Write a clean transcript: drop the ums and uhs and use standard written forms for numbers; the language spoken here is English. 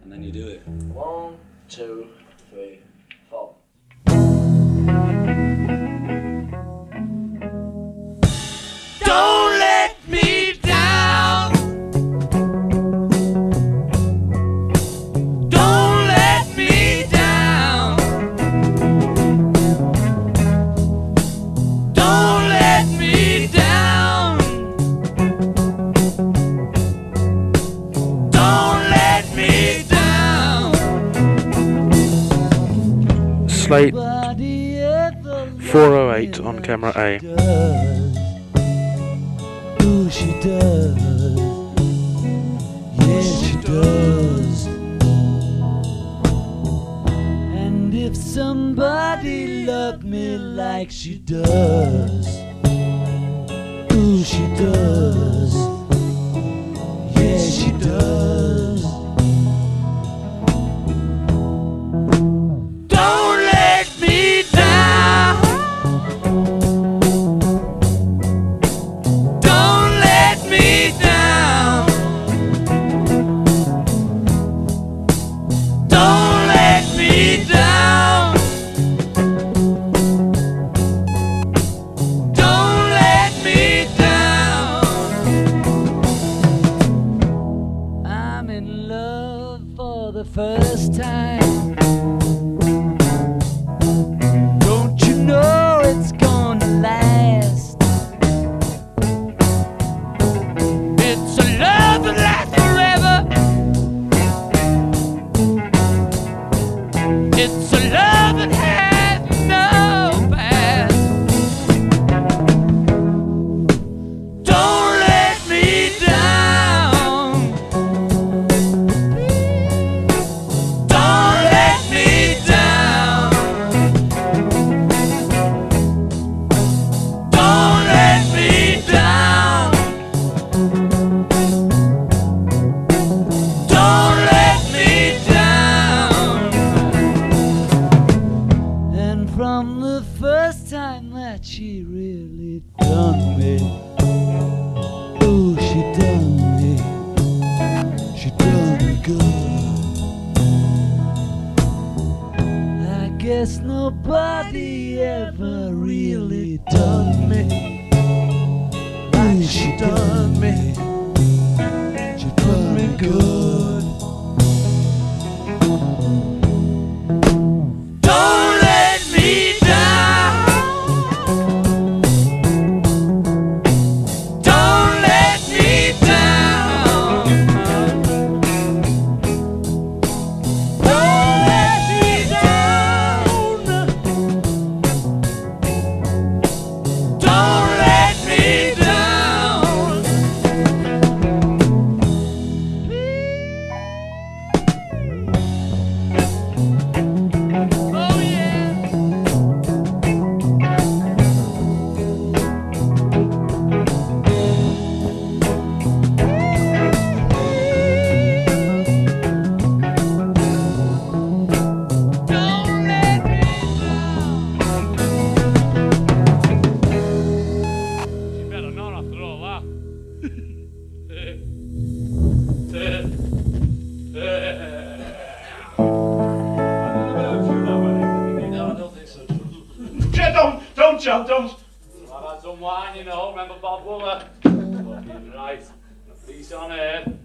and then you do it. 1, 2, 3, 4. Don't let me down. Don't let me down. Don't let me down. Don't let me down. Slate 408 on camera A. Ooh, she does. Yes, she does. And if somebody loved me like she does, ooh, she does. Yes, she does. Don't let me down. Don't let me down. Don't let me down. Don't let me down. I'm in love for the first time. Don't you know it's gonna last? It's a love that lasts forever. It's a love that has no past. Don't let me down. Don't let me down. Don't let me down. Don't let me down. And from the first time that she really done me, ooh, she done me. She done me good. I guess nobody ever really done me like she done me. She done me good. Don't let me down. Don't let me down. Don't let me down. Don't let me down. Oh yeah. Don't let me down. You better not after all that. No, I don't think so. Yeah, don't, Joe, don't. I've had some wine, you know. Remember Bob Wooler? Fucking right. Peace on earth.